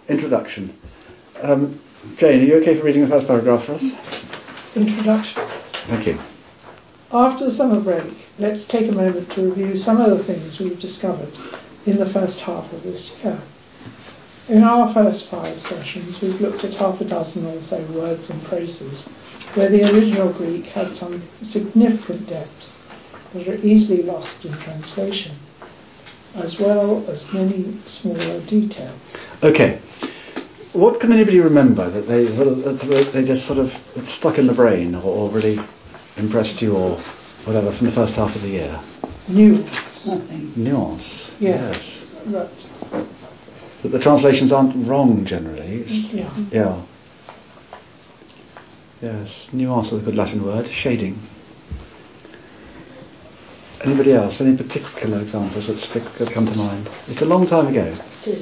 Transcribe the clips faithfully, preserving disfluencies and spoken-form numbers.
introduction. Um, Jane, are you okay for reading the first paragraph for us? Introduction. Thank you. After the summer break, let's take a moment to review some of the things we've discovered in the first half of this year. In our first five sessions, we've looked at half a dozen or so words and phrases where the original Greek had some significant depths that are easily lost in translation, as well as many smaller details. Okay. What can anybody remember that they sort of, they just sort of it's stuck in the brain, or, or really impressed you, or whatever, from the first half of the year? Nuance. Nothing. Nuance. Yes. Yes. Right. That the translations aren't wrong generally. It's, Yeah. Yeah. Yes. Nuance is a good Latin word. Shading. Anybody else? Any particular examples that stick that come to mind? It's a long time ago.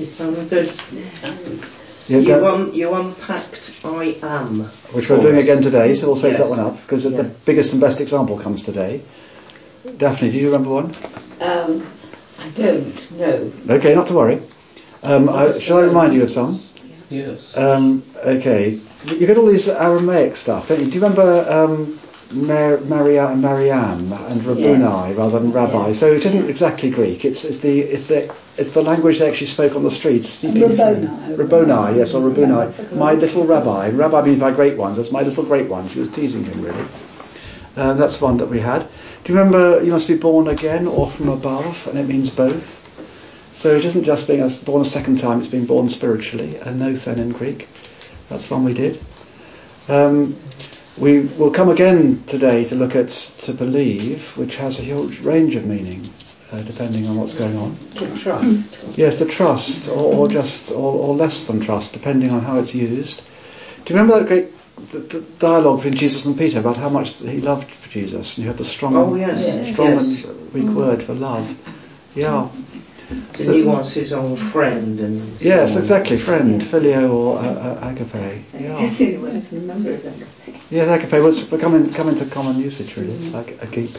You, you, un, you unpacked I am. Which we're doing again today, so we'll save yes. that one up, because yeah. the biggest and best example comes today. Daphne, do you remember one? Um, I don't, no. Okay, not to worry. Um, I, shall I remind you of some? Yes. Um, okay. You get all these Aramaic stuff, don't you? Do you remember um, Mar- Maria and Mariam and Rabboni Yes. rather than Rabbi? Yes. So it isn't exactly Greek. It's, it's the it's the it's the language they actually spoke on the streets. Rabboni. Rabboni, yes, or Rabboni. My little rabbi. Rabbi means my great ones. It's my little great one. She was teasing him, really. Uh, that's one that we had. Do you remember, you must be born again or from above? And it means both. So it isn't just being born a second time, it's being born spiritually. Anothen in Greek. That's one we did. Um, we will come again today to look at to believe, which has a huge range of meaning, uh, depending on what's going on. To trust. Yes, to trust, or, or just, or, or less than trust, depending on how it's used. Do you remember that great the, the dialogue between Jesus and Peter about how much he loved Jesus? And you had the strong, Oh, yes. strong Yes. and weak word for love. Yeah. The So- nuances on friend and... so Yes, on. exactly. Friend, filio, or uh, uh, agape. Yeah. That's the only one I can remember is agape. Yes, agape. Well, it's come, in, come into common usage, really, like agape.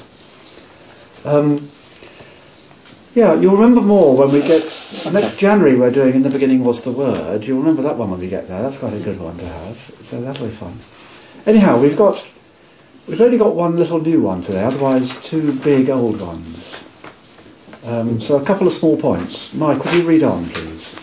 Um, yeah, you'll remember more when we get... Next January we're doing In the Beginning Was the Word. You'll remember that one when we get there. That's quite a good one to have. So that'll be fun. Anyhow, we've got... We've only got one little new one today, otherwise two big old ones. Um, so a couple of small points. Mike, would you read on, please?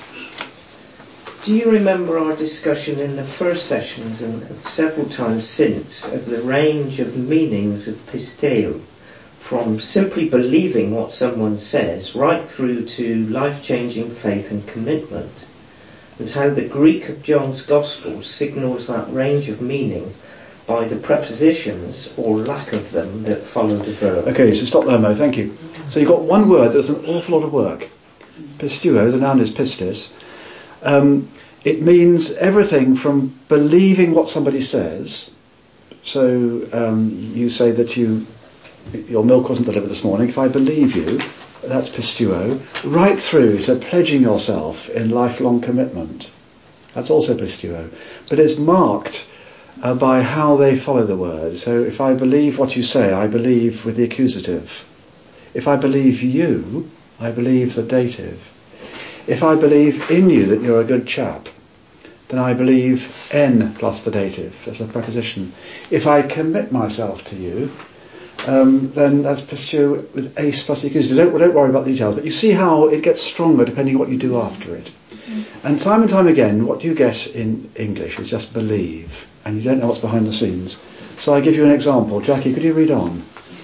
Do you remember our discussion in the first sessions and several times since of the range of meanings of pisteo, from simply believing what someone says right through to life-changing faith and commitment, and how the Greek of John's Gospel signals that range of meaning by the prepositions or lack of them that follow the verb? Okay, so stop there, Mo, thank you. So you've got one word that's an awful lot of work. Pisteuo, the noun is pistis. Um, it means everything from believing what somebody says. So um, you say that you your milk wasn't delivered this morning. If I believe you, that's pisteuo. Right through to pledging yourself in lifelong commitment. That's also pisteuo. But it's marked uh, by how they follow the word. So if I believe what you say, I believe with the accusative. If I believe you, I believe the dative. If I believe in you that you're a good chap, then I believe N plus the dative as a preposition. If I commit myself to you, um, then that's pisteuo with ace plus the accusative. Don't, don't worry about the details, but you see how it gets stronger depending on what you do after it. And time and time again, what you get in English is just believe, and you don't know what's behind the scenes. So I give you an example. Jackie, could you read on?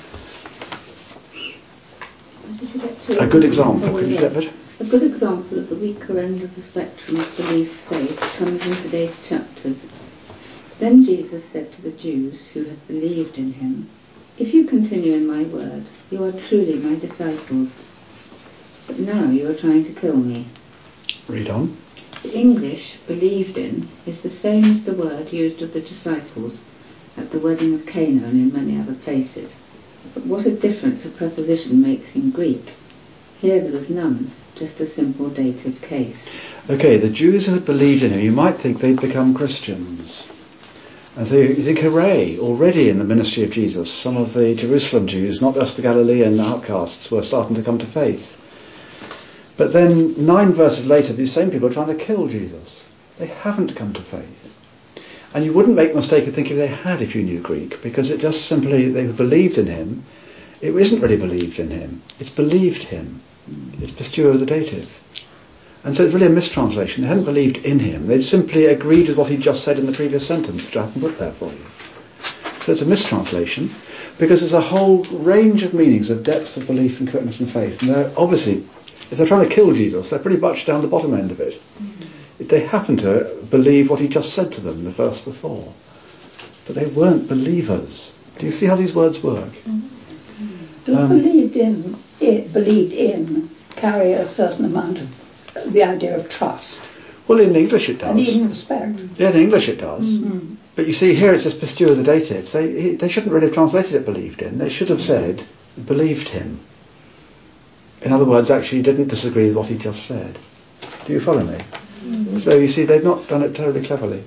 A good example, could you slip it? A good example of the weaker end of the spectrum of belief faith comes in today's chapters. Then Jesus said to the Jews who had believed in him, "If you continue in my word, you are truly my disciples. But now you are trying to kill me." Read on. The English believed in is the same as the word used of the disciples at the wedding of Cana and in many other places. But what a difference a preposition makes in Greek. Here there was none, just a simple dative case. Okay, the Jews who had believed in him, you might think they'd become Christians. And so you think, hooray, already in the ministry of Jesus, some of the Jerusalem Jews, not just the Galilean outcasts, were starting to come to faith. But then nine verses later, these same people are trying to kill Jesus. They haven't come to faith. And you wouldn't make the mistake of thinking they had if you knew Greek, because it just simply, they believed in him. It isn't really believed in him. It's believed him. It's pisteuo the dative. And so it's really a mistranslation. They hadn't believed in him. They'd simply agreed with what he just said in the previous sentence, which I haven't put there for you. So it's a mistranslation, because there's a whole range of meanings of depth of belief and commitment and faith. And they're obviously, if they're trying to kill Jesus, they're pretty much down the bottom end of it. Mm-hmm. They happen to believe what he just said to them in the verse before. But they weren't believers. Do you see how these words work? Mm-hmm. Does Um, believed in, it, believed in carry a certain amount of the idea of trust? Well, in English it And does. even respect. Yeah, in English it does. Mm-hmm. But you see, here it says pisteuo the dative. They, they shouldn't really have translated it believed in. They should have said believed him. In other words, actually didn't disagree with what he just said. Do you follow me? Mm-hmm. So you see, they've not done it terribly cleverly.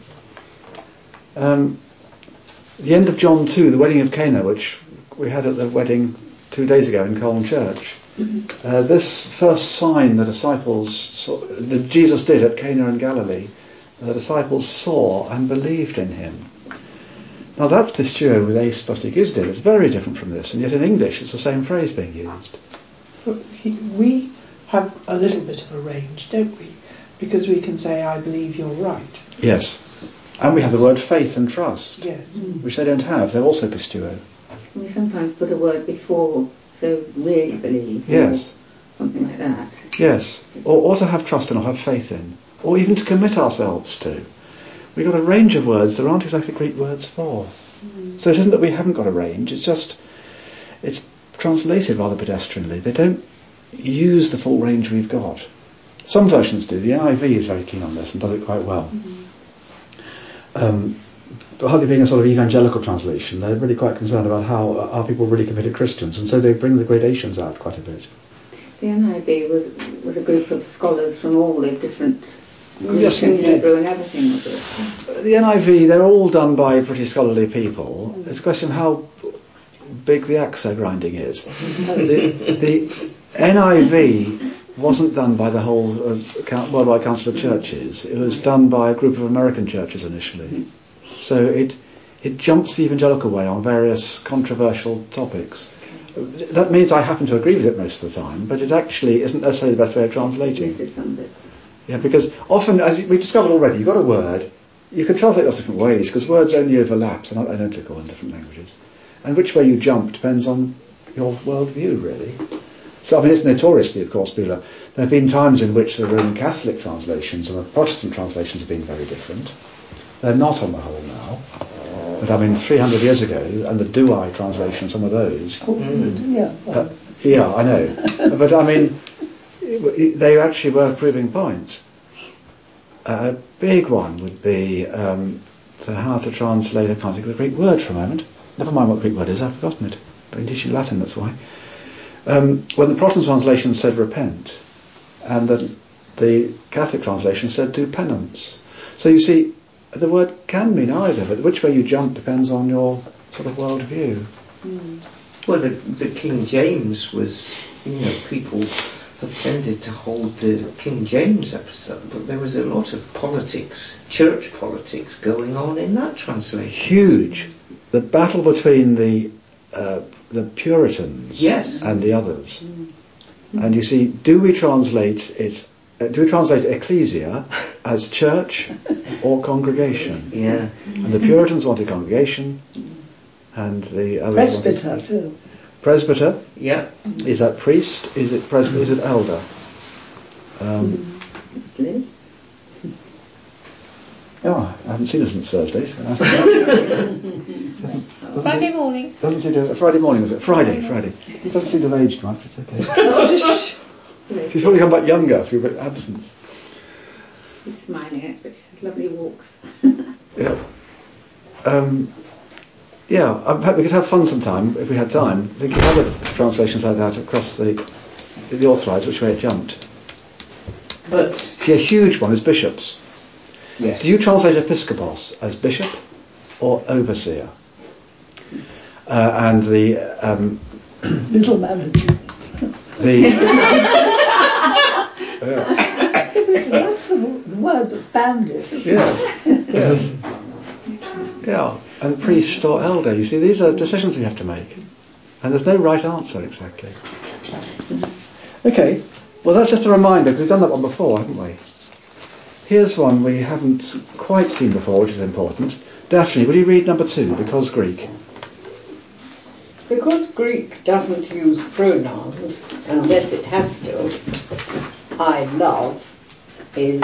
Um, the end of John two, the wedding of Cana, which we had at the wedding two days ago in Colne Church. Uh, this first sign the disciples saw, that Jesus did at Cana in Galilee, the disciples saw and believed in him. Now that's pisteuo with eis plus egisdid. It's very different from this, and yet in English it's the same phrase being used. We have a little bit of a range, don't we? Because we can say, I believe you're right. Yes. And we have the word faith and trust, yes, which they don't have. They're also pisteuo. We sometimes put a word before, so really believe. Yes. Something like that. Yes. Or, or to have trust in or have faith in. Or even to commit ourselves to. We've got a range of words there aren't exactly Greek words for. Mm. So it isn't that we haven't got a range, it's just, it's translated rather pedestrianly. They don't use the full range we've got. Some versions do. The N I V is very keen on this and does it quite well. Mm. Um, but hardly being a sort of evangelical translation, they're really quite concerned about how are people really committed Christians, and so they bring the gradations out quite a bit. The N I V was was a group of scholars from all the different Greek yes, and Hebrew and everything, was it? The N I V, they're all done by pretty scholarly people. Mm. It's a question of how big the axe they're grinding is. the, the N I V wasn't done by the whole uh, Worldwide Council of Churches. It was done by a group of American churches initially. So it it jumps the evangelical way on various controversial topics. That means I happen to agree with it most of the time, but it actually isn't necessarily the best way of translating. Misses some bits. Yeah, because often, as we've discovered already, you've got a word, you can translate lots of different ways, because words only overlap, they're not identical in different languages. And which way you jump depends on your worldview, really. So, I mean, it's notoriously, of course, Beulah, there have been times in which the Roman Catholic translations and the Protestant translations have been very different. They're not on the whole now. But I mean, three hundred years ago, and the Douai translation, some of those. Mm. Yeah, well. uh, yeah, I know. But I mean, they actually were proving points. Uh, a big one would be um, to how to translate, I can't think of the Greek word for a moment. Never mind what the Greek word is, I've forgotten it. I'm teaching Latin, that's why. Um, when the Protestant translation said repent, and the, the Catholic translation said do penance. So you see, the word can mean either, but which way you jump depends on your sort of worldview. Mm. Well, the, the King James was, you know, people have tended to hold the King James episode, but there was a lot of politics, church politics going on in that translation. Huge. The battle between the uh, the Puritans yes. and the others. Mm. And you see, do we translate it, uh, do we translate ecclesia as church or congregation? Yeah. And the Puritans wanted congregation, and the others Presbyter wanted... too. Presbyter? Yeah. Is that priest? Is it presbyter? Is it elder? Um, it's Liz. Oh, I haven't seen her since Thursday. So Friday morning. Doesn't seem to. Friday morning was it? Friday, Friday. Doesn't seem to have aged much. It's okay. She's probably come back younger through absence. She's smiling. I expect she's had lovely walks. Yeah. Um, yeah. In fact, we could have fun sometime if we had time. Thinking of other translations like that across the the authorised, which way it jumped. But see, a huge one is bishops. Yes. Do you translate episkopos as bishop or overseer? Uh, and the um, little manager. The Yeah. That's the the word that banned it. Yes, yes. Yeah, and priest or elder, you see, these are decisions we have to make. And there's no right answer exactly. Okay, well that's just a reminder, because we've done that one before, haven't we? Here's one we haven't quite seen before, which is important. Daphne, will you read number two, because Greek? Because Greek doesn't use pronouns unless it has to, I love is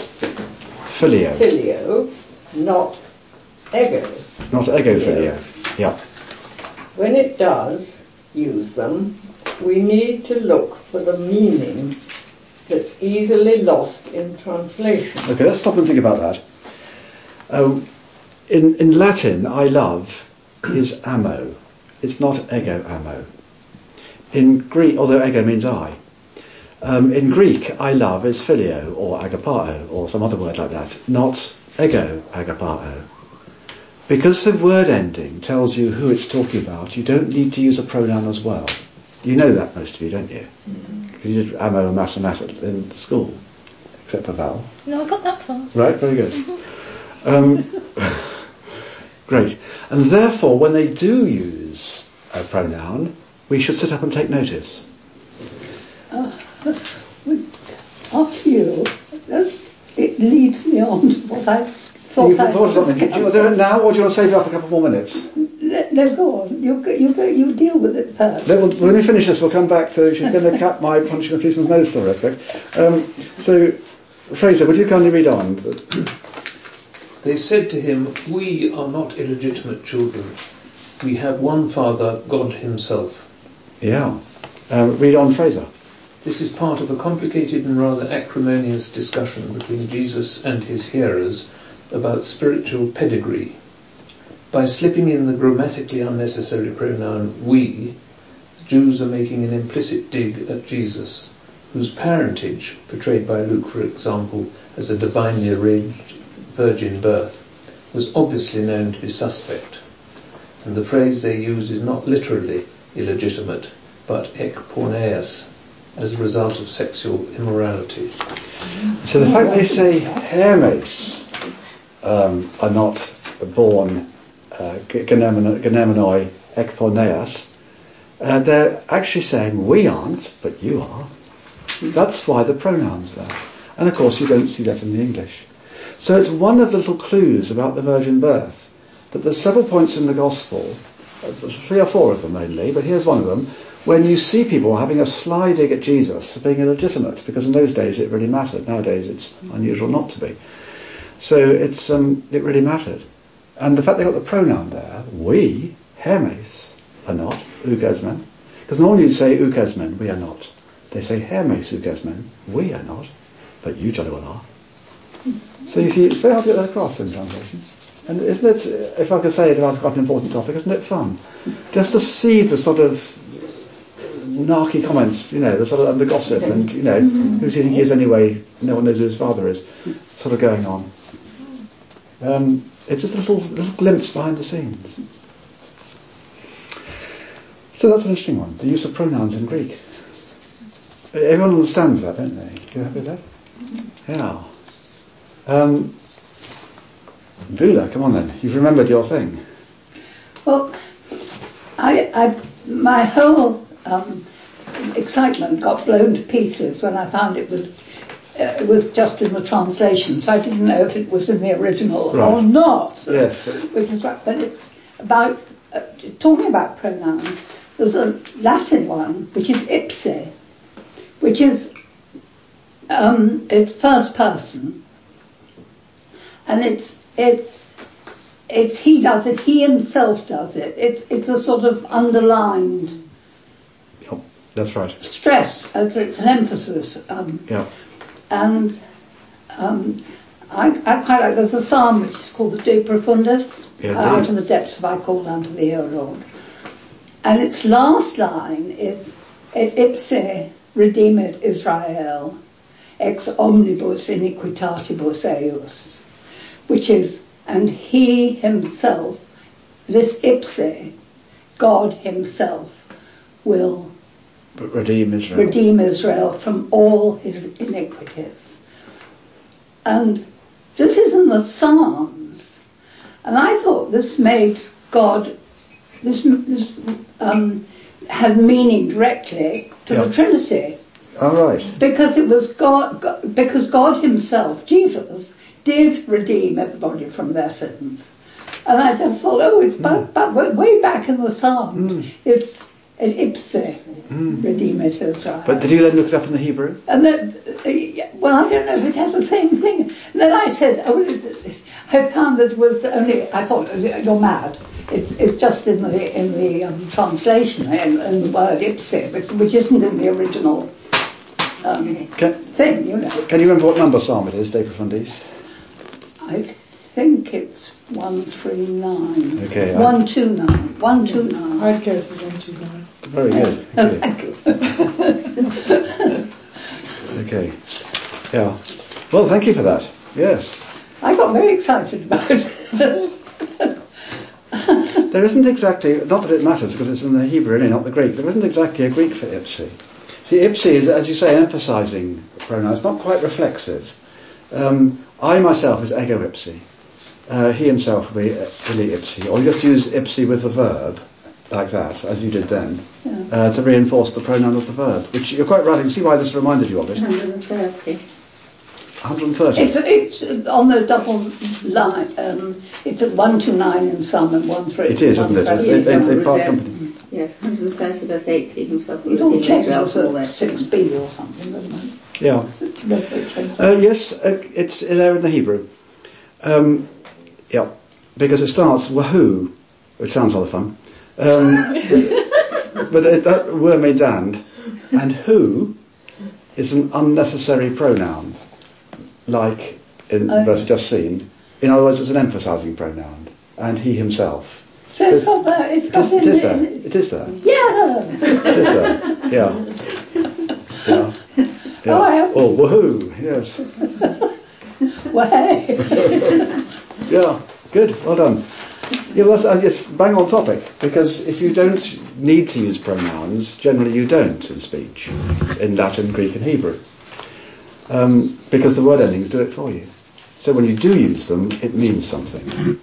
Filio. filio, not ego. Not ego filio. Yeah. When it does use them, we need to look for the meaning that's easily lost in translation. Okay, let's stop and think about that. Um, in, in Latin, I love is amo. It's not ego amo. In Greek, although ego means I. Um, in Greek, I love is filio or agapao or some other word like that, not ego agapao. Because the word ending tells you who it's talking about, you don't need to use a pronoun as well. You know that, most of you, don't you? Because mm-hmm. you did amo and mathematics in school, except for Val. No, I got that far. Right, very good. Mm-hmm. Um, great. And therefore, when they do use a pronoun, we should sit up and take notice. Uh, with, after you, it leads me on to what I thought. You've I thought of something. Do you want to do it now, or do you want to save it up a couple more minutes? No, no, go on. You go, you go, you deal with it first. No, well, when we finish this, we'll come back to. She's going to cap my punching a policeman's nose story, I expect. Um, so, Fraser, would you kindly read on? They said to him, "We are not illegitimate children. We have one Father, God Himself." Yeah. Um, read on, Fraser. This is part of a complicated and rather acrimonious discussion between Jesus and his hearers about spiritual pedigree. By slipping in the grammatically unnecessary pronoun we, the Jews are making an implicit dig at Jesus, whose parentage, portrayed by Luke, for example, as a divinely arranged virgin birth, was obviously known to be suspect. And the phrase they use is not literally illegitimate, but ek porneus, as a result of sexual immorality. So the fact they say Hermes um, are not born uh, genemonoi ek porneus, uh, they're actually saying we aren't, but you are. That's why the pronoun's there. And of course you don't see that in the English. So it's one of the little clues about the virgin birth, that there's several points in the Gospel, three or four of them only, but here's one of them, when you see people having a sly dig at Jesus for being illegitimate, because in those days it really mattered. Nowadays it's unusual not to be. So it's um, it really mattered. And the fact they got the pronoun there, we, Hermes, are not, ukesmen. Because normally you say ukesmen, we are not. They say Hermes ukesmen, we are not, but you jolly well are. So you see, it's very hard to get that across in translation. And isn't it, if I could say it about quite an important topic, isn't it fun? Just to see the sort of narky comments, you know, the sort of and the gossip, and you know, who does he think he is anyway? No one knows who his father is. Sort of going on. Um, it's just a little, little glimpse behind the scenes. So that's an interesting one. The use of pronouns in Greek. Everyone understands that, don't they? You happy with that? Yeah. Um, Vula, come on then. You've remembered your thing. Well, I, I my whole um, excitement got blown to pieces when I found it was uh, it was just in the translation, so I didn't know if it was in the original right. or not. Yes. Which is right, but it's about uh, talking about pronouns. There's a Latin one which is ipse, which is um, it's first person, and it's it's it's he does it, he himself does it. It's it's a sort of underlined. Yep, that's right. Stress. It's, it's an emphasis. Um, yeah. And um, I, I quite like. There's a psalm which is called the De Profundis. Yeah, uh, out of the depths have I called unto thee, O Lord. And its last line is et ipse redeemet Israel ex omnibus iniquitatibus eius, which is, and he himself, this ipse, God himself, will Redeem Israel. Redeem Israel from all his iniquities. And this is in the Psalms. And I thought this made God, this, this um, had meaning directly to Yeah. the Trinity. All right. Because it was God, God, because God himself, Jesus, did redeem everybody from their sins. And I just thought, oh, it's Mm. back, back, way back in the Psalms. Mm. It's an ipse, Mm. redeem it Israel. But did you then look it up in the Hebrew? And then, uh, yeah, well, I don't know if it has the same thing. And then I said, oh, it's, I found that it was only, I thought, you're mad. It's it's just in the in the um, translation, in, in the word ipse, which, which isn't in the original um, Can, thing, you know. can you remember what number psalm it is, De Profundis? I think it's one three nine. Okay, I- one two nine. one two nine. I'd go for one two nine. Very good. Oh, Thank you. thank you. Okay. Yeah. Well, thank you for that. Yes. I got very excited about it. There isn't exactly, not that it matters because it's in the Hebrew, really, not the Greek. There isn't exactly a Greek for ipse. See, ipse is, as you say, an emphasising pronoun. It's not quite reflexive. Um, I myself is ego ipse. Uh, he himself will be illy ipse. Or you just use ipse with the verb, like that, as you did then, Yeah. uh, to reinforce the pronoun of the verb. Which you're quite right. You can see why this reminded you of it. one hundred thirty. one hundred thirty. It's, it's on the double line. Um, it's at one two nine in some and one three. It is, isn't it? one They, three. they, they Yeah. part company. Yes, one hundred thirty verse eighty, himself will It all redeem Israel changes from all their at six sins. B or something, doesn't it? Yeah. It's a little bit changed. Uh, yes, uh, it's there in the Hebrew. Um, yeah, because it starts wahoo, which sounds rather fun. Um, but it, that word means and, and who is an unnecessary pronoun, like in the Oh. verse we've just seen. In other words, it's an emphasising pronoun, and he himself. So it's It's- got there. It's It got is, in it is the- there. in- It is there. Yeah. It is there. Yeah. Yeah. Yeah. Oh, I have- Oh, woohoo! Yes. Well, hey. Yeah, good, well done. Yeah, well, that's uh, yes, bang on topic, because if you don't need to use pronouns, generally you don't in speech, in Latin, Greek and Hebrew, um, because the word endings do it for you. So when you do use them, it means something.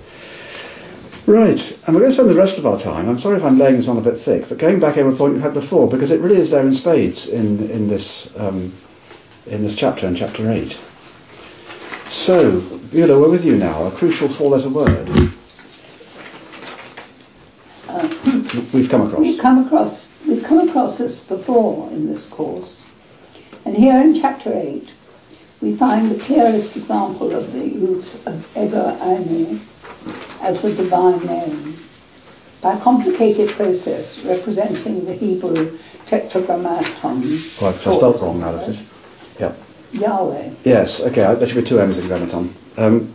Right, and we're going to spend the rest of our time, I'm sorry if I'm laying this on a bit thick, but going back over a point we had before, because it really is there in spades in, in this um, in this chapter, in chapter eight. So, Beulah, we're with you now, a crucial four-letter word Uh, we've come across. We've come across we've come across this before in this course, and here in chapter eight, we find the clearest example of the use of ego eimi as the divine name by a complicated process representing the Hebrew tetragrammaton. Oh, I've spelled wrong now, looked at it. Yeah. Yahweh. Yes, okay, there should be two M's in grammaton. Um,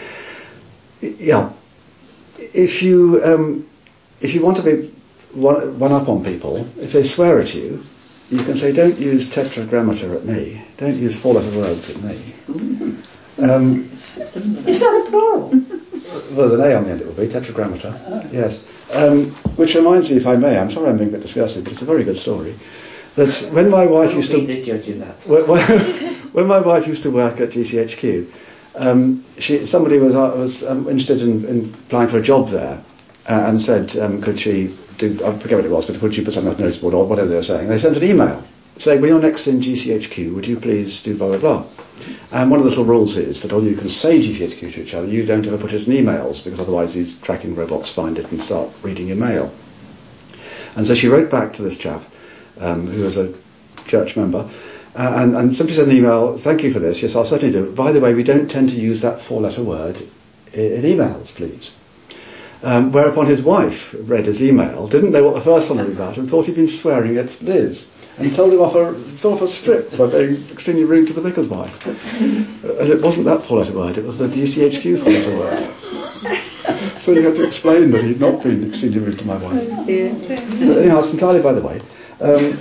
yeah. If you um, if you want to be one, one up on people, if they swear at you, you can say, don't use tetragrammaton at me. Don't use four-letter words at me. Um, Is that a plural? well, there's an A on the end it will be, tetragrammaton. Yes. Um, which reminds me, if I may, I'm sorry I'm being a bit disgusting, but it's a very good story. That when my wife used to... Be the judge of that. When, when, when my wife used to work at G C H Q, um, she, somebody was uh, was um, interested in, in applying for a job there, uh, and said, um, could she do, I forget what it was, but would she put something on the notice board or whatever they were saying. They sent an email saying, well, you're next in G C H Q, would you please do blah, blah, blah. And one of the little rules is that although you can say G C H Q to each other, you don't ever put it in emails, because otherwise these tracking robots find it and start reading your mail. And so she wrote back to this chap, um, who was a church member, uh, and, and simply sent an email, thank you for this, yes, I'll certainly do it. By the way, we don't tend to use that four-letter word in, in emails, please. Um, whereupon his wife read his email, didn't know what the first one was about, and thought he'd been swearing at Liz, and told him off a, told off a strip for being extremely rude to the vicar's wife. And it wasn't that four-letter word, it was the G C H Q four-letter word. So you had to explain that he'd not been extremely rude to my wife. Oh dear. But anyhow, it's entirely by the way. Um,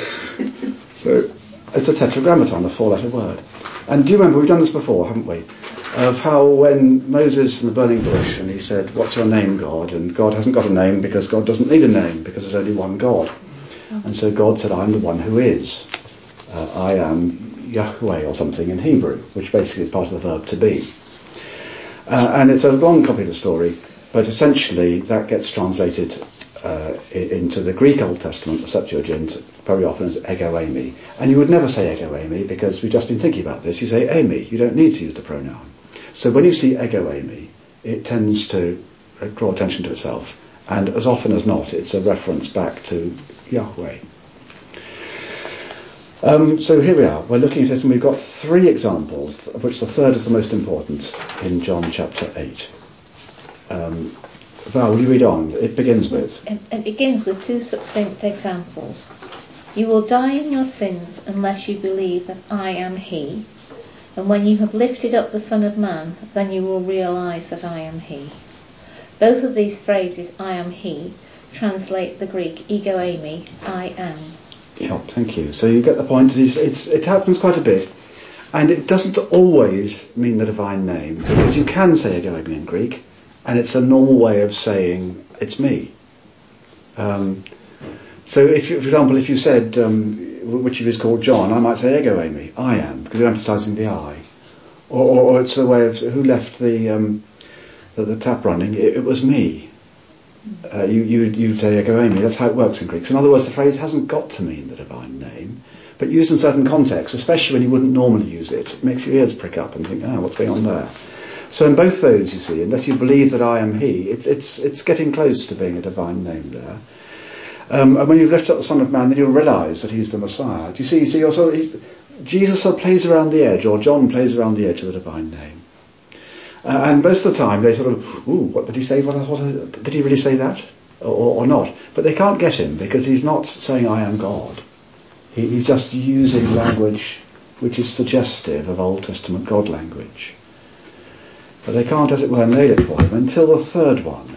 so it's a tetragrammaton, a four-letter word. And do you remember, we've done this before, haven't we? Of how when Moses in the burning bush, and he said, what's your name, God? And God hasn't got a name because God doesn't need a name, because there's only one God. And so God said, I'm the one who is. Uh, I am Yahweh or something in Hebrew, which basically is part of the verb to be. Uh, and it's a long, complicated story, but essentially that gets translated uh, into the Greek Old Testament, the Septuagint, very often as ego eimi. And you would never say ego eimi because we've just been thinking about this. You say eimi. You don't need to use the pronoun. So when you see ego eimi, it tends to draw attention to itself. And as often as not, it's a reference back to Yahweh. Um, so here we are. We're looking at it, and we've got three examples, of which the third is the most important, in John chapter eight. Um, Val, will you read on? It begins with... It, it begins with two succinct examples. You will die in your sins unless you believe that I am He. And when you have lifted up the Son of Man, then you will realise that I am He. Both of these phrases, I am He, translate the Greek ego eimi, I am. Yeah, thank you. So you get the point. That it's, it's, it happens quite a bit. And it doesn't always mean the divine name, because you can say ego eimi in Greek, and it's a normal way of saying, it's me. Um, so if, you, for example, if you said, um, which is called John, I might say ego eimi, I am, because you're emphasising the I. Or, or, or it's a way of, who left the, um, the, the tap running? It, it was me. Uh, you, you, you'd say ego eimi, that's how it works in Greek. So in other words, the phrase hasn't got to mean the divine name, but used in certain contexts, especially when you wouldn't normally use it, it makes your ears prick up and think, ah, what's going on there? So in both those, you see, unless you believe that I am He, it's it's it's getting close to being a divine name there. Um, and when you've lifted up the Son of Man, then you'll realise that He's the Messiah. Do you see? You see, also, Jesus sort of plays around the edge, or John plays around the edge of the divine name. Uh, and most of the time, they sort of, ooh, what did he say? What, what did he really say that, or, or not? But they can't get him because he's not saying I am God. He, he's just using language which is suggestive of Old Testament God language. But they can't, as it were, nail it for him until the third one.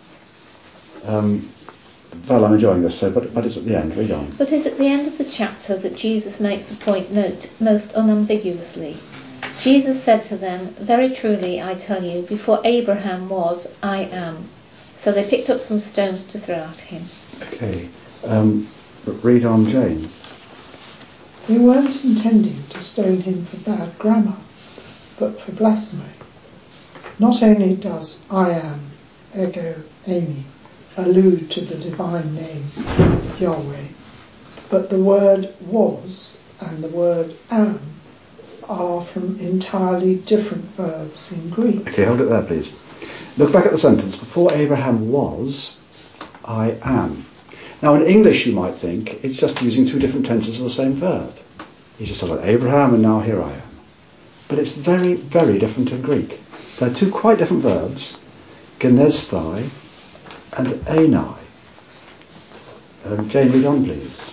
Um, well, I'm enjoying this, so but, but it's at the end. Read on. But it's at the end of the chapter that Jesus makes a point note most unambiguously. Jesus said to them, very truly I tell you, before Abraham was, I am. So they picked up some stones to throw at him. Okay. Um, read on, Jane. They weren't intending to stone him for bad grammar, but for blasphemy. Not only does I am, ego eimi, allude to the divine name Yahweh, but the word was and the word am are from entirely different verbs in Greek. Okay, hold it there, please. Look back at the sentence. Before Abraham was, I am. Now, in English, you might think it's just using two different tenses of the same verb. He's just talking about Abraham, and now here I am. But it's very, very different in Greek. There are two quite different verbs, genesthai and enai. Um, Jane, read on, please.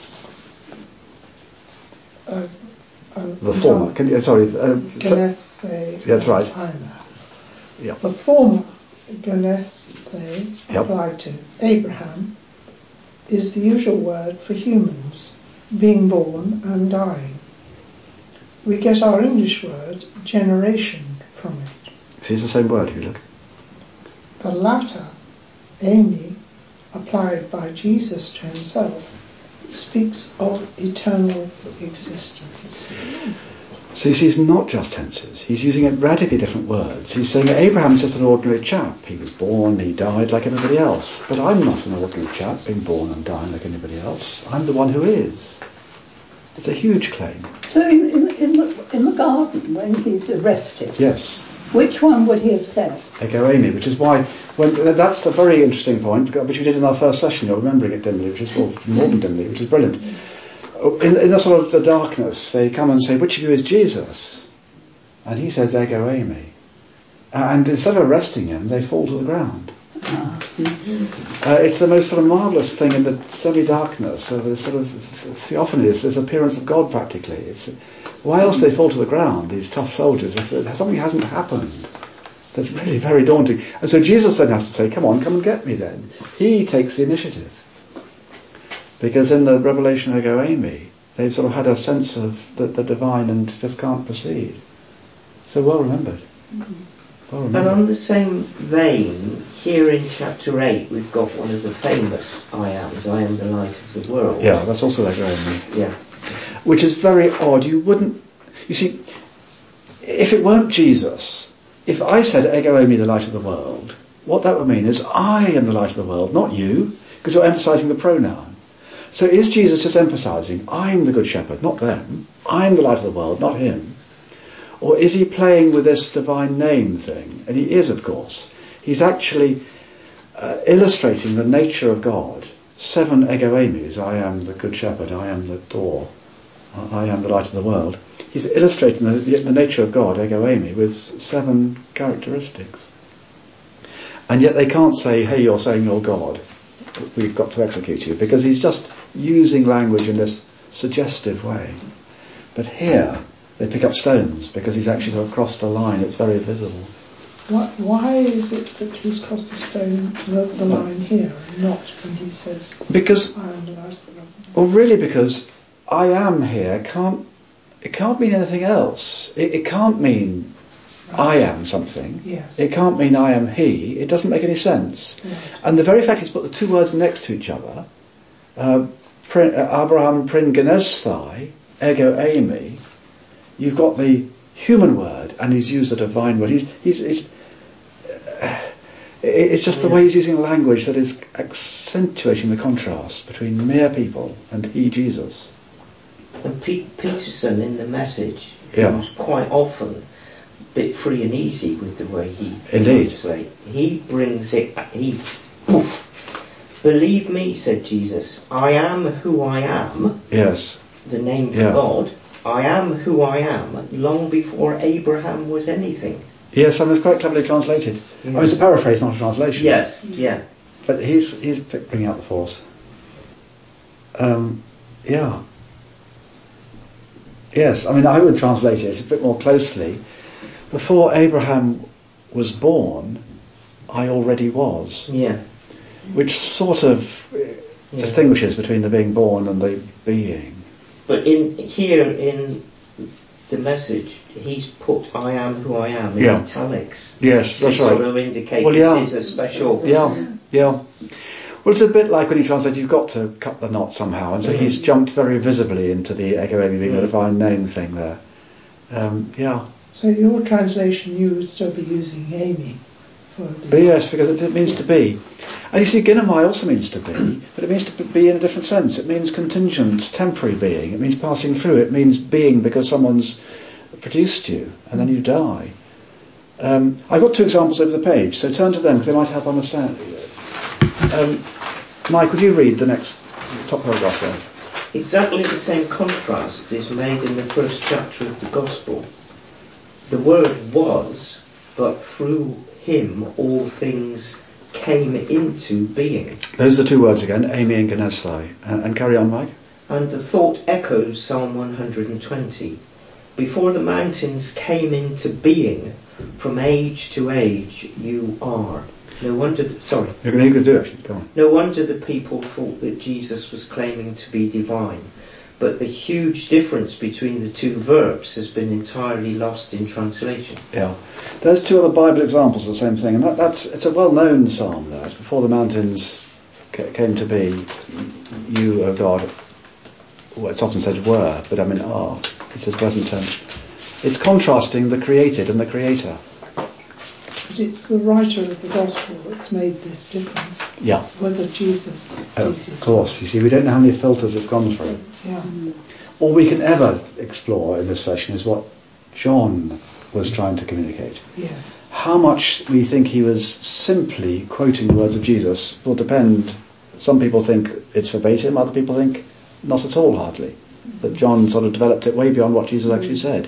Uh, uh, the former. Can you, sorry. Uh, genesthai. Yeah, that's right. Yeah. The former, genesthai, yep. applied to Abraham, is the usual word for humans, being born and dying. We get our English word generation from it. See, it's the same word if you look. The latter, eimi, applied by Jesus to himself, speaks of eternal existence. So you see, it's not just tenses. He's using it radically different words. He's saying that Abraham's just an ordinary chap. He was born, he died like everybody else. But I'm not an ordinary chap, being born and dying like anybody else. I'm the one who is. It's a huge claim. So in, in, in, the, in the garden, when he's arrested, yes, which one would he have said? Ego eimi, which is why, when, that's a very interesting point, which we did in our first session, you're remembering it dimly, which is, well, more than dimly, which is brilliant. In, in the sort of the darkness, they come and say, which of you is Jesus? And he says, ego eimi. And instead of arresting him, they fall to the ground. Uh, it's the most sort of marvellous thing in the semi-darkness of the sort of theophanies, this appearance of God practically. It's, why else do they fall to the ground, these tough soldiers, if something hasn't happened? That's really very daunting. And so Jesus then has to say, come on, come and get me then. He takes the initiative. Because in the revelation of ego eimi, they've sort of had a sense of the, the divine and just can't proceed. So well remembered. Well remembered. And on the same vein, here in chapter eight, we've got one of the famous I ams. I am the light of the world. Yeah, that's also Ego Eimi. Yeah. Which is very odd. You wouldn't... You see, if it weren't Jesus, if I said Ego Eimi, the light of the world, what that would mean is I am the light of the world, not you, because you're emphasising the pronoun. So is Jesus just emphasising, I'm the good shepherd, not them, I'm the light of the world, not him? Or is he playing with this divine name thing? And he is, of course. He's actually uh, illustrating the nature of God. Seven Ego Eimis, I am the good shepherd, I am the door, I am the light of the world. He's illustrating the, the nature of God, Ego Eimi, with seven characteristics. And yet they can't say, hey, you're saying you're God, we've got to execute you, because he's just using language in this suggestive way. But here, they pick up stones, because he's actually sort of crossed the line. It's very visible. Why, why is it that he's crossed the stone, the, the line here, and not when he says, because, I am the light of the world? Well, really, because I am here can't, it can't mean anything else. It, it can't mean I am something. Yes. It can't mean I am he. It doesn't make any sense. Right. And the very fact he's put the two words next to each other, uh, prin, uh, Abraham prin genesthai, Ego Eimi, you've got the human word, and he's used the divine word. He's, he's, he's, uh, it's just the way he's using language that is accentuating the contrast between mere people and he, Jesus. And Pete Peterson in the Message, Yeah. who's quite often a bit free and easy with the way he Indeed. translates, he brings it, he, poof, believe me, said Jesus, I am who I am, Yes. the name for Yeah. God, I am who I am, long before Abraham was anything. Yes, and it's quite cleverly translated. Yeah. I mean, it's a paraphrase, not a translation. Yes, yeah. But he's he's bringing out the force. Um, yeah. Yes, I mean, I would translate it a bit more closely. Before Abraham was born, I already was. Yeah. Which sort of Yeah. distinguishes between the being born and the being. But in here in the Message, he's put I am who I am in Yeah. italics. Yes, To that's sort right. of indicate Well, yeah. this is a special... Yeah, yeah. Well, it's a bit like when you translate, you've got to cut the knot somehow, and so Mm. he's jumped very visibly into the Ego Eimi being Mm. the divine name thing there. Um, yeah. So your translation, you would still be using Amy for the... But yes, because it, it means to be. And you see, Ginomai also means to be, but it means to be in a different sense. It means contingent, temporary being. It means passing through. It means being because someone's produced you, and then you die. Um, I've got two examples over the page, so turn to them because they might help understand. Um, Mike, would you read the next top paragraph there? Exactly the same contrast is made in the first chapter of the Gospel. The Word was, but through him all things came into being. Those are the two words again, Amy and Ganesai. And, and carry on, Mike. And the thought echoes Psalm one hundred twenty. Before the mountains came into being, from age to age you are. No wonder, th- sorry. You can, you can do it, actually. Go on. No wonder the people thought that Jesus was claiming to be divine. But the huge difference between the two verbs has been entirely lost in translation. Yeah. There's two other Bible examples of the same thing, and that, that's it's a well-known psalm there. It's before the mountains ca- came to be, you, O God, well, it's often said were, but I mean are. It says present tense. It's contrasting the created and the creator. But it's the writer of the Gospel that's made this difference. Yeah. Whether Jesus Oh, did his of course. You see, we don't know how many filters it's gone through. Yeah. All we can ever explore in this session is what John was trying to communicate. Yes. How much we think he was simply quoting the words of Jesus will depend. Some people think it's verbatim, other people think not at all, hardly. That John sort of developed it way beyond what Jesus actually said.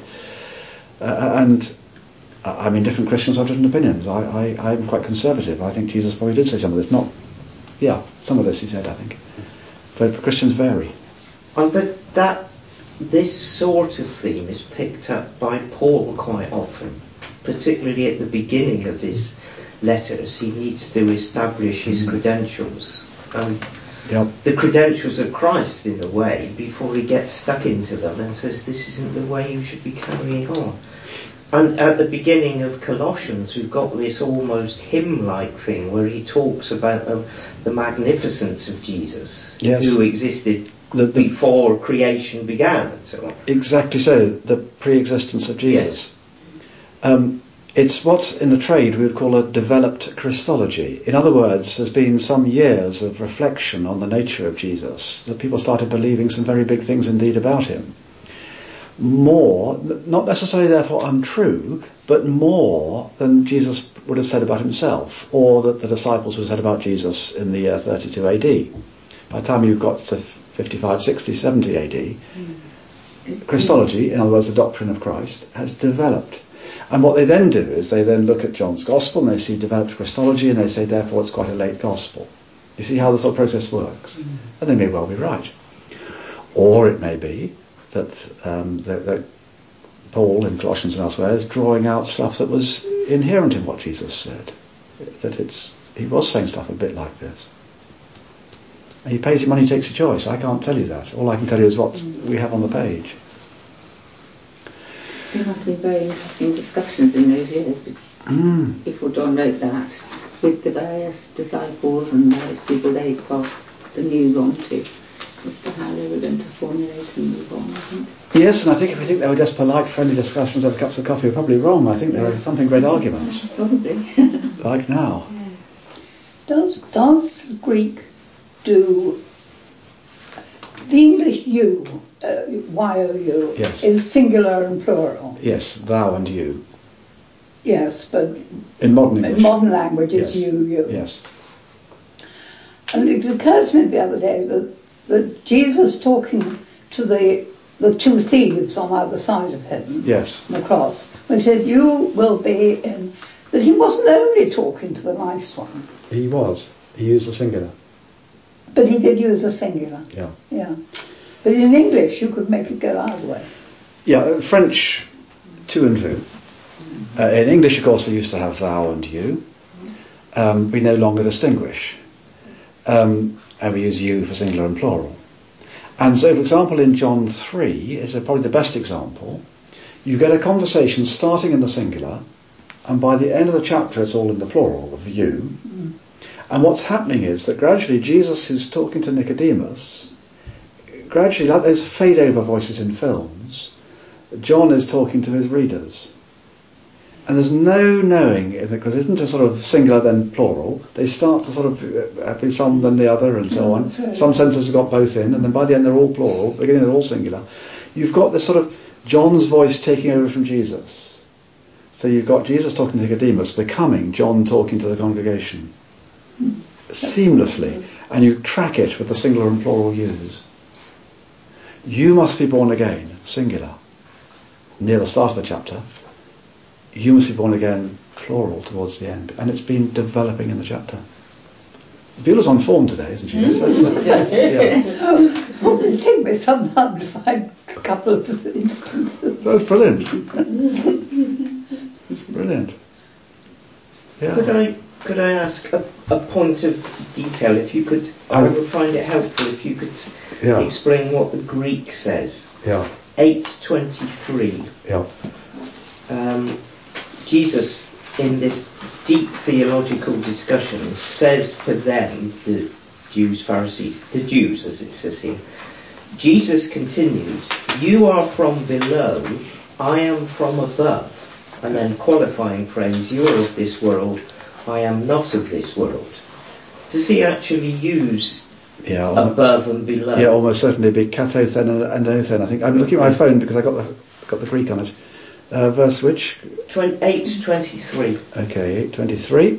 Uh, and, uh, I mean, different Christians have different opinions. I, I, I'm quite conservative. I think Jesus probably did say some of this. Not, yeah, some of this he said, I think. But Christians vary. And but that, this sort of theme is picked up by Paul quite often, particularly at the beginning of his letters. He needs to establish his credentials. Um, Yep. the credentials of Christ, in a way, before he gets stuck into them and says, this isn't the way you should be carrying on. And at the beginning of Colossians, we've got this almost hymn-like thing where he talks about um, the magnificence of Jesus, Yes. who existed The- the- before creation began, and so on. Exactly so, the pre-existence of Jesus. Um, it's what in the trade we would call a developed Christology. In other words, there's been some years of reflection on the nature of Jesus, that people started believing some very big things indeed about him. More, not necessarily therefore untrue, but more than Jesus would have said about himself, or that the disciples would have said about Jesus in the year thirty-two A D. By the time you've got to fifty-five, sixty, seventy A D, mm. Christology, in other words the doctrine of Christ, has developed. And what they then do is they then look at John's Gospel and they see developed Christology and they say therefore it's quite a late Gospel. You see how this whole process works? Mm. And they may well be right. Or it may be that, um, that, that Paul in Colossians and elsewhere is drawing out stuff that was inherent in what Jesus said. That it's he was saying stuff a bit like this. And he pays your money, takes your choice. I can't tell you that. All I can tell you is what mm. we have on the page. There must have been very interesting discussions in those years mm. before John wrote that, with the various disciples and various people they passed the news on to, as to how they were going to formulate and move on, I think. Yes, and I think if we think they were just polite, friendly discussions over cups of coffee, we're probably wrong. I think they were thumping great arguments. Probably. Like now. Yeah. Does, does Greek do... The English you, uh, Y O U, yes. is singular and plural. Yes, thou and you. Yes, but in modern English. In modern language it's yes. you, you. Yes. And it occurred to me the other day that, that Jesus talking to the the two thieves on either side of him, yes, on the cross, when he said, you will be in, that he wasn't only talking to the nice one. He was. He used the singular. But he did use a singular. Yeah. Yeah. But in English, you could make it go either way. Yeah, French, tu and vous. Uh, in English, of course, we used to have thou and you. Um, we no longer distinguish. Um, and we use you for singular and plural. And so, for example, in John three, is probably the best example, you get a conversation starting in the singular, and by the end of the chapter, it's all in the plural of you. Mm. And what's happening is that gradually Jesus, who's talking to Nicodemus, gradually, like those fade-over voices in films, John is talking to his readers. And there's no knowing, because it isn't a sort of singular then plural. They start to sort of be some then the other and so on. Right. Some sentences have got both in, and then by the end they're all plural, beginning they're all singular. You've got this sort of John's voice taking over from Jesus. So you've got Jesus talking to Nicodemus, becoming John talking to the congregation. Seamlessly. And you track it with the singular and plural use. You must be born again, singular, near the start of the chapter. You must be born again, plural, towards the end. And it's been developing in the chapter. Beulah's on form today, isn't she? Let's, let's, let's, yeah. Oh, well, it's taken me some time to find a couple of instances. That's brilliant. It's brilliant. Yeah. Could I could I ask a, a point of detail? If you could, I would find it helpful if you could yeah. explain what the Greek says. Yeah. eight twenty-three. Yeah. Um, Jesus, in this deep theological discussion, says to them, the Jews, Pharisees, the Jews as it says here, Jesus continued, you are from below, I am from above. And then qualifying phrase, you are of this world, I am not of this world. Does he actually use yeah, above and below? Yeah, almost certainly be katothen and anothen. I think I'm looking at my phone because I got the got the Greek on it. Uh, verse which? eight twenty-three. Okay, eight twenty-three.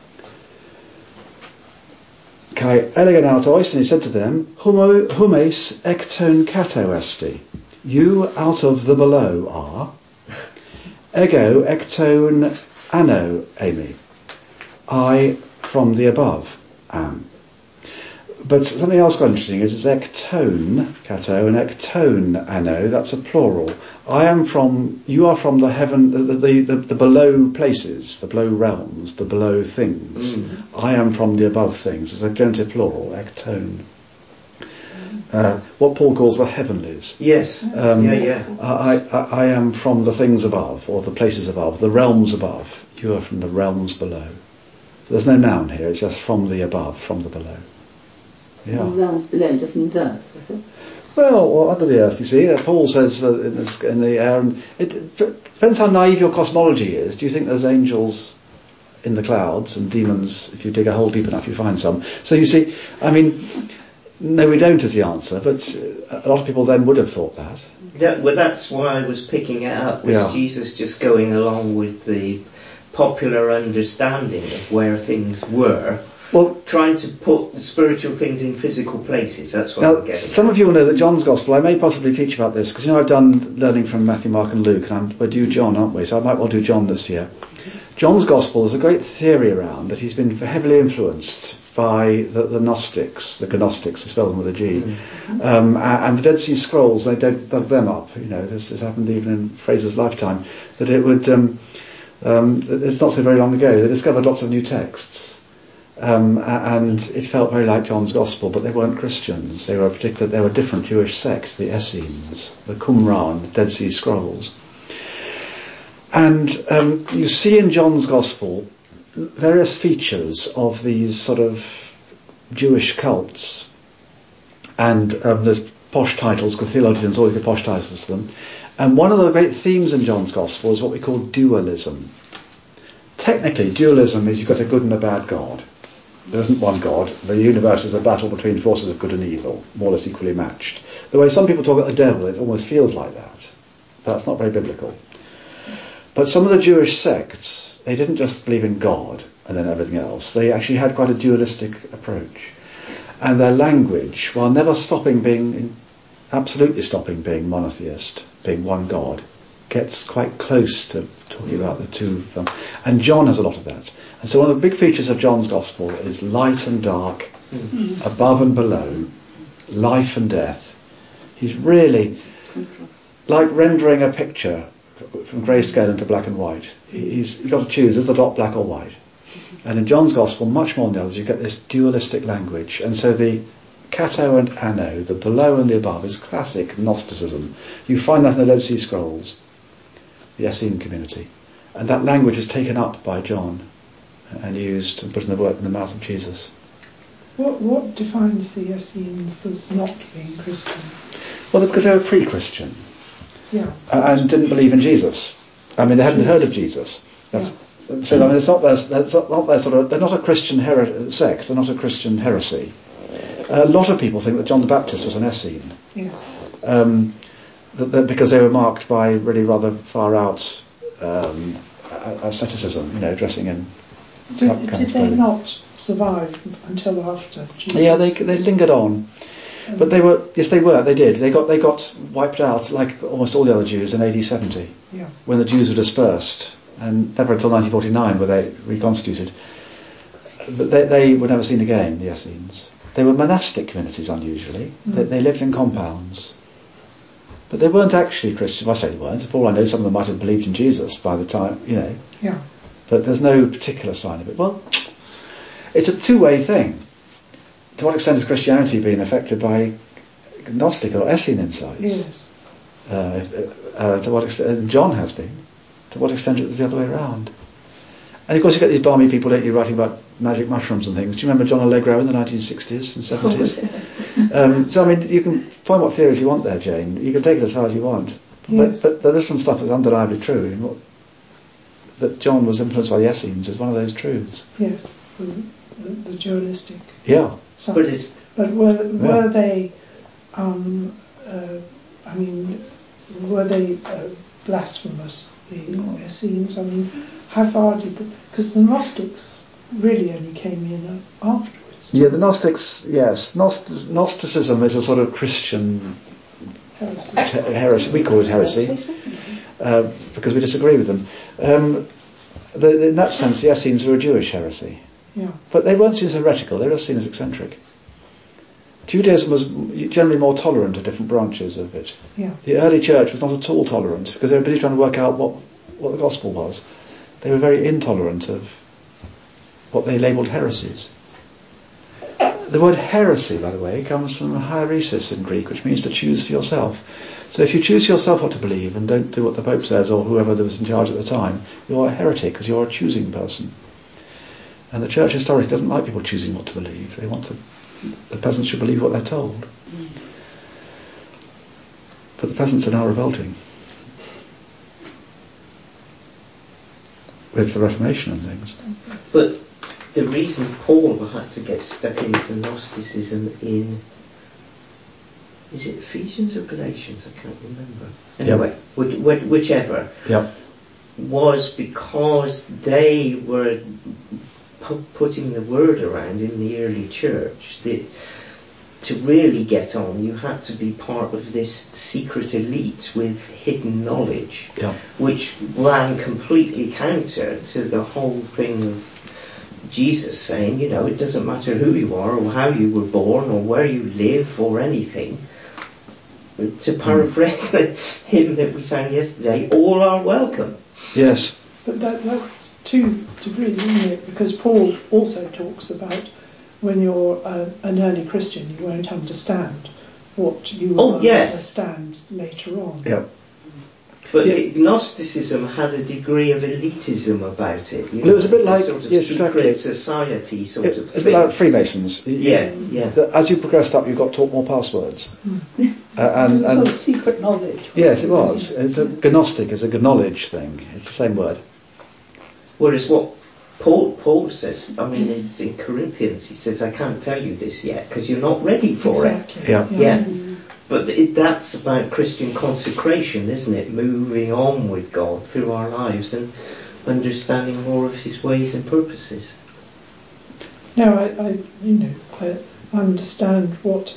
Kai elegan autois, and he said to them, Humo, humes ekton kato esti. You out of the below are. Ego ekton ano emi. I from the above am. But something else quite interesting is it's ektone, kato, and ektone, ano, that's a plural. I am from, you are from the heaven, the, the, the, the below places, the below realms, the below things. Mm. I am from the above things. It's a genitive plural, ektone. Uh, what Paul calls the heavenlies. Yes. Um, yeah, yeah. I, I, I am from the things above, or the places above, the realms above. You are from the realms below. There's no noun here, it's just from the above, from the below. Yeah. The realms below just means earth, does it? Well, or under the earth, you see. Uh, Paul says uh, in, the, in the air, and it, it depends how naive your cosmology is. Do you think there's angels in the clouds and demons? If you dig a hole deep enough, you find some. So you see, I mean, no, we don't is the answer, but a lot of people then would have thought that. That, well, that's why I was picking it up. Was Yeah. Jesus just going along with the popular understanding of where things were? Well, trying to put the spiritual things in physical places. That's what now, I'm getting. some of you will know that John's Gospel, I may possibly teach about this, because you know I've done learning from Matthew, Mark and Luke, and I'm, we're due John, aren't we? So I might well do John this year. John's Gospel is a great theory around that he's been heavily influenced by the, the Gnostics, the Gnostics, they spell them with a G, mm-hmm. um, and the Dead Sea Scrolls, they dug them up. You know, this, this happened even in Fraser's lifetime, that it would, um, um, it's not so very long ago, they discovered lots of new texts. Um, and it felt very like John's Gospel, but they weren't Christians. They were a particular, they were a different Jewish sect, the Essenes, the Qumran, the Dead Sea Scrolls. And um, you see in John's Gospel various features of these sort of Jewish cults. And um, there's posh titles, because theologians always give posh titles to them. And one of the great themes in John's Gospel is what we call dualism. Technically, dualism is you've got a good and a bad God. There isn't one God. The universe is a battle between forces of good and evil, more or less equally matched. The way some people talk about the devil, it almost feels like that. That's not very biblical. But some of the Jewish sects, they didn't just believe in God and then everything else. They actually had quite a dualistic approach. And their language, while never stopping being, absolutely stopping being monotheist, being one God, gets quite close to talking about the two of them. And John has a lot of that. And so one of the big features of John's Gospel is light and dark, mm-hmm. above and below, life and death. He's really like rendering a picture from grayscale into black and white. He's, you've got to choose, is the dot black or white? And in John's Gospel, much more than the others, you get this dualistic language. And so the kato and ano, the below and the above, is classic Gnosticism. You find that in the Dead Sea Scrolls, the Essene community. And that language is taken up by John and used and put in the word in the mouth of Jesus. What what defines the Essenes as not being Christian? Well, because they were pre-Christian. Yeah. And didn't believe in Jesus. I mean, they hadn't heard of Jesus. That's, yeah. So I mean, it's not their, that's not their sort of. They're not a Christian her- sect. They're not a Christian heresy. A lot of people think that John the Baptist was an Essene. Yes. Um, that, that because they were marked by really rather far out um, asceticism. You know, dressing in. Did, did they not survive until after Jesus? Yeah, they they lingered on, um, but they were yes they were they did they got they got wiped out like almost all the other Jews in A D seventy, yeah. when the Jews were dispersed, and never until nineteen forty-nine were they reconstituted. They they were never seen again. The Essenes. They were monastic communities unusually. Mm. They, they lived in compounds, but they weren't actually Christian. Well, I say they weren't. For all I know, some of them might have believed in Jesus by the time you know. Yeah. But there's no particular sign of it. Well, it's a two-way thing. To what extent has Christianity been affected by Gnostic or Essene insights? Yes. Uh, uh, to what extent? And John has been. To what extent it was the other way around? And of course you get these balmy people, don't you, writing about magic mushrooms and things. Do you remember John Allegro in the nineteen sixties and seventies? um, so I mean, you can find what theories you want there, Jane. You can take it as far as you want. Yes. But, but there is some stuff that's undeniably true. In what, that John was influenced by the Essenes is one of those truths. Yes, the, the, the dualistic. Yeah. Side. But, it's, but were were yeah. they? Um, uh, I mean, were they uh, blasphemous? The Essenes. I mean, how far did the? Because the Gnostics really only came in afterwards. Yeah, the Gnostics. Yes, Gnost- Gnosticism is a sort of Christian heresy. heresy. We call it heresy. Uh, because we disagree with them. Um, the, in that sense, the Essenes were a Jewish heresy. Yeah. But they weren't seen as heretical, they were seen as eccentric. Judaism was generally more tolerant of different branches of it. Yeah. The early church was not at all tolerant, because they were busy trying to work out what, what the gospel was. They were very intolerant of what they labelled heresies. The word heresy, by the way, comes from hieresis in Greek, which means to choose for yourself. So if you choose yourself what to believe and don't do what the Pope says or whoever was in charge at the time, you're a heretic because you're a choosing person. And the Church historically doesn't like people choosing what to believe. They want to, the peasants should believe what they're told. But the peasants are now revolting with the Reformation and things. But the reason Paul had to get stuck into Gnosticism in, is it Ephesians or Galatians? I can't remember. Anyway, yep. which, whichever, yep. was because they were pu- putting the word around in the early church that to really get on, you had to be part of this secret elite with hidden knowledge, yep. which ran completely counter to the whole thing of Jesus saying, you know, it doesn't matter who you are or how you were born or where you live or anything. To paraphrase the hymn that we sang yesterday, all are welcome. Yes. But that, that's two degrees, isn't it? Because Paul also talks about when you're uh, an early Christian, you won't understand what you will oh, yes. understand later on. Yeah. But yeah. Gnosticism had a degree of elitism about it. You well, know, it was a bit like sort of yes, secret exactly. society sort it, of it's thing. a bit like Freemasons. Yeah, yeah. The, as you progressed up, you got taught more passwords. Mm. Uh, and, and, and sort of secret knowledge. Yes, it was. It's a gnostic, it's a knowledge thing. It's the same word. Whereas what Paul Paul says, I mean, it's in Corinthians, he says, I can't tell you this yet because you're not ready for exactly. it. Yeah. Yeah. yeah. But it, that's about Christian consecration, isn't it? Moving on with God through our lives and understanding more of His ways and purposes. No, I, I you know, I understand what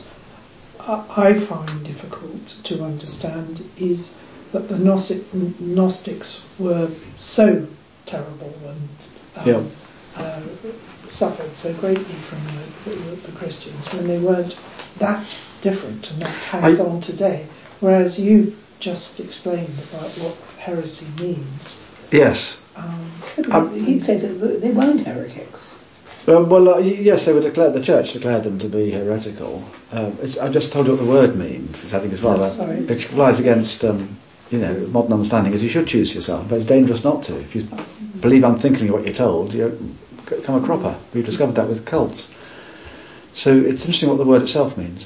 I find difficult to understand is that the Gnostic, Gnostics were so terrible and um, yeah. uh, suffered so greatly from the, the, the Christians when they weren't that different and that hands-on today. Whereas you've just explained about what heresy means. Yes. Um, um, he said that they weren't heretics. Um, well, uh, yes, they were declared. The Church declared them to be heretical. Um, it's, I just told you what the word means, which I think is rather, Sorry. which applies against, um, you know, modern understanding. Is you should choose yourself, but it's dangerous not to. If you believe unthinkingly what you're told, you become a cropper. We've discovered that with cults. So it's interesting what the word itself means.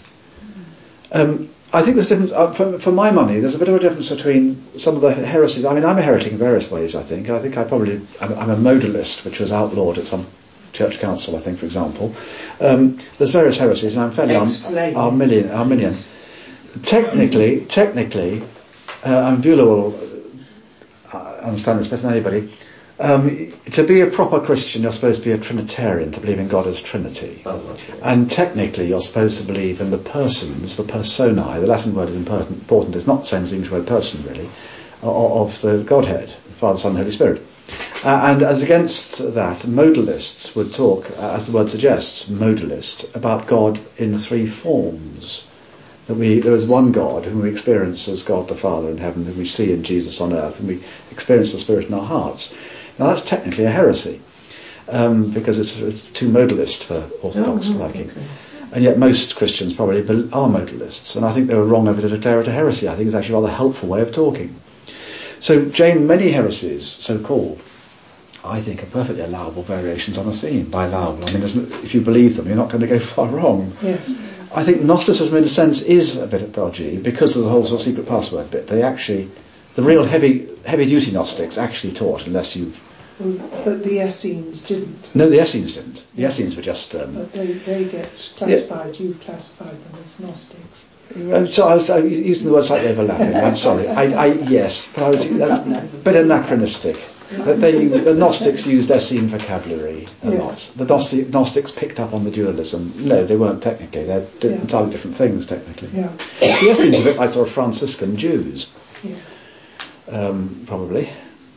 Um, I think there's a difference, uh, for, for my money, there's a bit of a difference between some of the heresies. I mean, I'm a heretic in various ways, I think. I think I probably, I'm, I'm a modalist, which was outlawed at some church council, I think, for example. Um, there's various heresies, and I'm fairly Arm- Arminian. Arminian. Technically, technically, uh, and Beulah will uh, understand this better than anybody, Um, to be a proper Christian, you're supposed to be a Trinitarian, to believe in God as Trinity. Oh, okay. And technically, you're supposed to believe in the persons, the personae. The Latin word is important. important. It's not the same as the English word person, really, of the Godhead, Father, Son, and Holy Spirit. Uh, and as against that, modalists would talk, uh, as the word suggests, modalist, about God in three forms. That we, there is one God whom we experience as God the Father in heaven, whom we see in Jesus on earth, and we experience the Spirit in our hearts. Now that's technically a heresy, um, because it's, it's too modalist for Orthodox oh, liking. Okay. And yet most Christians probably are modalists, and I think they were wrong over to declare it a heresy. I think it's actually a rather helpful way of talking. So, Jane, many heresies, so-called, I think are perfectly allowable variations on a theme. By allowable, I mean, if you believe them, you're not going to go far wrong. Yes. I think Gnosticism, in a sense, is a bit dodgy because of the whole sort of secret password bit. They actually, the real heavy, heavy-duty Gnostics actually taught, unless you. But the Essenes didn't. No, the Essenes didn't. The Essenes were just. Um, but they, they get classified. Yeah. You've classified them as Gnostics. So I was, I was using the word slightly overlapping. I'm sorry. I, I yes, but I was that's a bit anachronistic. That they, the Gnostics used Essene vocabulary a yes. lot. The Gnostic, Gnostics picked up on the dualism. No, they weren't technically. They're yeah. entirely different things technically. Yeah. The Essenes are a bit like sort of Franciscan Jews. Yes. Um, probably.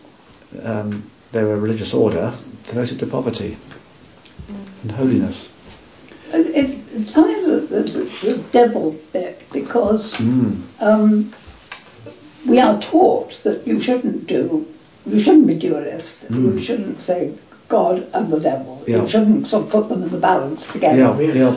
Um, they were a religious order devoted to poverty and holiness. It, it, it's funny the, the, the devil bit because mm. um, we are taught that you shouldn't do. You shouldn't be dualist. Mm. You shouldn't say God and the devil. Yeah. You shouldn't sort of put them in the balance together. Yeah, yeah.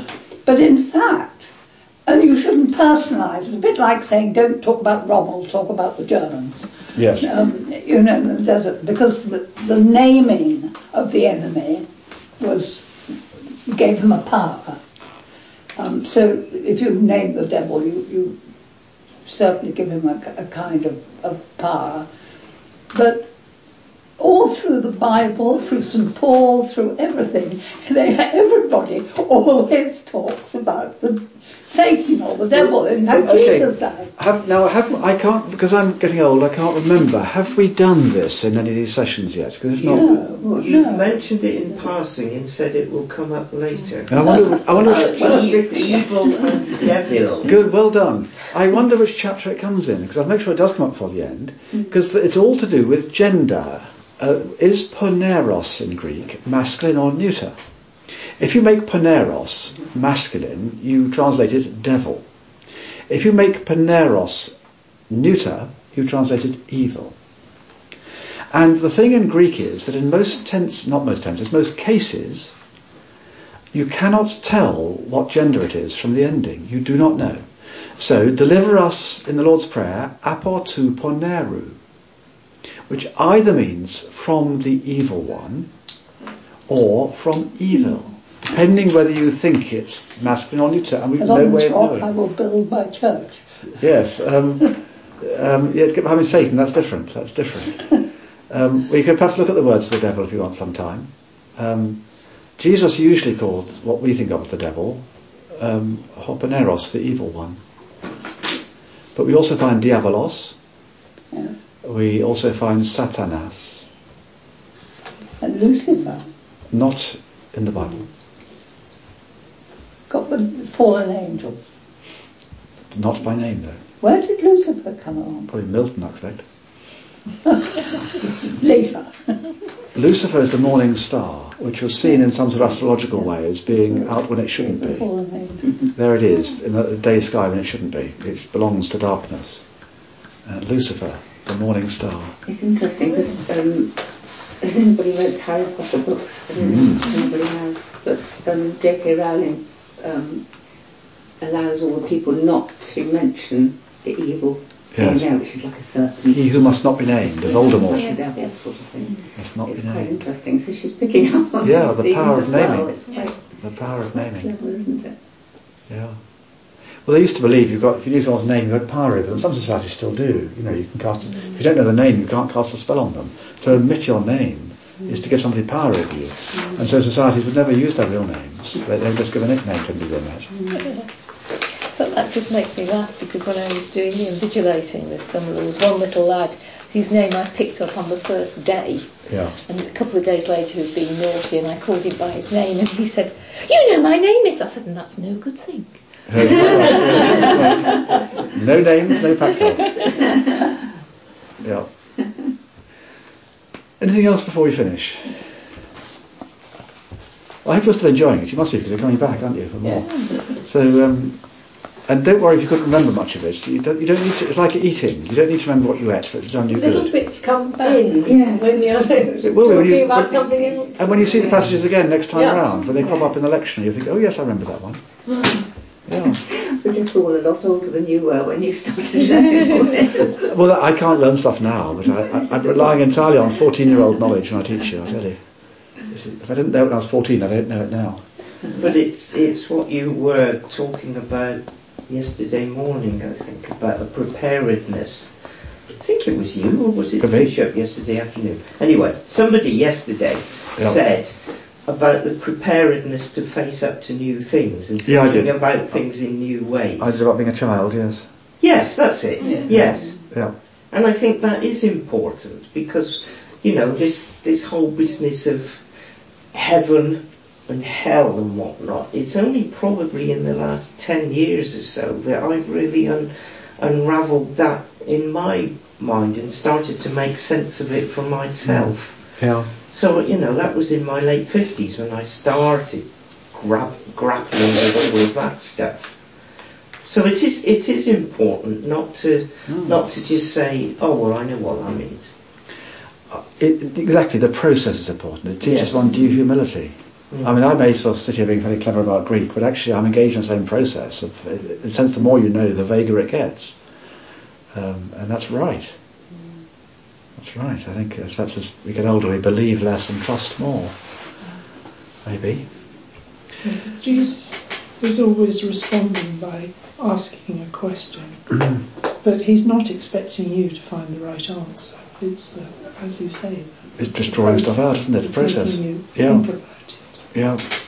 But in fact, and you shouldn't personalise. It's a bit like saying, don't talk about Rommel, talk about the Germans. Yes. Um, you know, there's a, because the, the naming of the enemy was gave him a power. Um, so if you name the devil, you, you certainly give him a, a kind of, of power. But all through the Bible, through Saint Paul, through everything, they, everybody always talks about the Satan or the devil, and how Okay. Jesus died. Have, now, have, I can't, because I'm getting old, I can't remember. Have we done this in any of these sessions yet? Because if not, No, You've no. mentioned it in passing and said it will come up later. and I wonder, I wonder, Uh, e- evil and devil. good, well done. I wonder which chapter it comes in, because I'll make sure it does come up before the end, because it's all to do with gender. Uh, is poneros in Greek masculine or neuter? If you make poneros masculine, you translate it devil. If you make poneros neuter, you translate it evil. And the thing in Greek is that in most tense, not most tenses, most cases, you cannot tell what gender it is from the ending. You do not know. So, deliver us in the Lord's Prayer, apo tu poneru, which either means from the evil one or from evil, depending whether you think it's masculine or neuter, and we've And no on way this of rock knowing. I will build my church. Yes, um, um, yes, get behind me, Satan. That's different. That's different. Um, we could perhaps look at the words of the devil if you want some time. Um, Jesus usually called what we think of as the devil um, Hoponeros, the evil one. But we also find Diabolos. Yeah. We also find Satanas. And Lucifer Not in the Bible. got the fallen angel. Not by name, though. Where did Lucifer come along? Probably Milton, I expect. Later. Lucifer is the morning star, which was seen in some sort of astrological way as being out when it shouldn't be. Fallen angel. There it is, in the day sky when it shouldn't be. It belongs to darkness. Uh, Lucifer, the morning star. It's interesting because um, has anybody read Harry Potter books? I don't know if anybody has, but um, J K Rowling um, allows all the people not to mention the evil thing Yes. there, which is like a serpent. He who must not be named, the Voldemort. The devil sort of thing. Must not It's be quite named. interesting. So she's picking up on Yeah, these the themes power of as well. naming. It's quite The power of naming. clever, isn't it? Yeah. Well, they used to believe you've got, if you knew someone's name, you had power over them. Some societies still do. You know, you can cast. If you don't know the name, you can't cast a spell on them. To omit your name is to give somebody power over you. And so societies would never use their real names. They, they would just give a nickname to anybody they met. But that just makes me laugh because when I was doing the invigilating this summer, there was one little lad whose name I picked up on the first day. Yeah. And a couple of days later he was being naughty and I called him by his name and he said, "You know my name is." I said, "And that's no good thing." No names, no practical. Yeah. Anything else before we finish? Well, I hope you're still enjoying it. You must be, because you're coming back, aren't you, for more? So, um, and don't worry if you couldn't remember much of it. You don't, you don't need to. It's like eating. You don't need to remember what you ate for it to done you Little good. bits come in Yeah. when you're It will be talking when you, about when- something else. and when you see the passages again next time Yeah. round, when they crop up in the lectionary, you think, "Oh yes, I remember that one." Yeah. We're just all a lot older than you were when you started learning all this. Well, I can't learn stuff now, but I, I, I'm relying entirely on fourteen-year-old knowledge when I teach you. I tell you, This is- if I didn't know it when I was fourteen, I don't know it now. But it's it's what you were talking about yesterday morning, I think, about a preparedness. I think it was you, or was it Could the be. Bishop yesterday afternoon? Anyway, somebody yesterday Yeah. said about the preparedness to face up to new things and Yeah, I thinking did. about things in new ways. I did about being a child, yes. Yes, that's it. Yes. Yeah. And I think that is important because, you know, this this whole business of heaven and hell and whatnot, it's only probably in the last ten years or so that I've really un- unravelled that in my mind and started to make sense of it for myself. Yeah. So, you know, that was in my late fifties when I started gra- grappling with all of that stuff. So it is it is important not to Mm. not to just say, oh well, I know what that means. Uh, It, exactly, the process is important. It teaches Yes. one due humility. Mm. I mean, I may sort of sit here being very clever about Greek, but actually I'm engaged in the same process. Of, in a sense, the more you know, the vaguer it gets. Um, and that's right. That's right. I think as perhaps as we get older, we believe less and trust more. Maybe. Yes, Jesus is always responding by asking a question, but he's not expecting you to find the right answer. It's the, as you say, it's just drawing stuff out, isn't it? The process. You Yeah. think about it. Yeah.